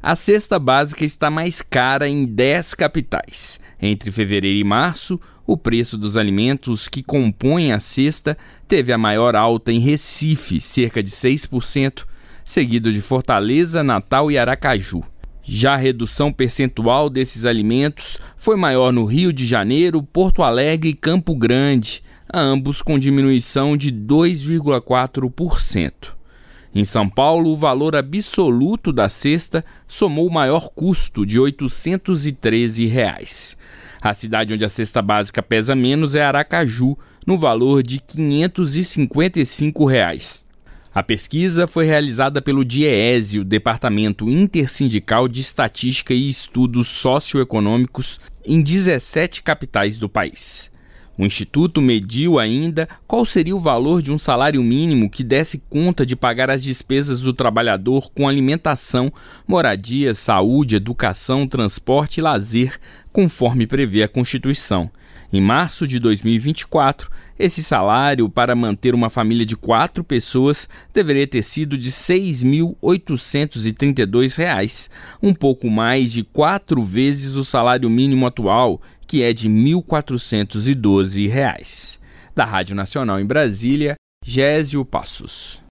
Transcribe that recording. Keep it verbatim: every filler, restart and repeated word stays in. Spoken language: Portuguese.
A cesta básica está mais cara em dez capitais. Entre fevereiro e março, o preço dos alimentos que compõem a cesta teve a maior alta em Recife, cerca de seis por cento, seguido de Fortaleza, Natal e Aracaju. Já a redução percentual desses alimentos foi maior no Rio de Janeiro, Porto Alegre e Campo Grande, ambos com diminuição de dois vírgula quatro por cento. Em São Paulo, o valor absoluto da cesta somou o maior custo de oitocentos e treze reais. A cidade onde a cesta básica pesa menos é Aracaju, no valor de quinhentos e cinquenta e cinco reais. A pesquisa foi realizada pelo DIEESE, o Departamento Intersindical de Estatística e Estudos Socioeconômicos, em dezessete capitais do país. O Instituto mediu ainda qual seria o valor de um salário mínimo que desse conta de pagar as despesas do trabalhador com alimentação, moradia, saúde, educação, transporte e lazer, conforme prevê a Constituição. Em março de dois mil e vinte e quatro, esse salário para manter uma família de quatro pessoas deveria ter sido de seis mil oitocentos e trinta e dois reais, um pouco mais de quatro vezes o salário mínimo atual, que é de mil quatrocentos e doze reais. Da Rádio Nacional em Brasília, Gésio Passos.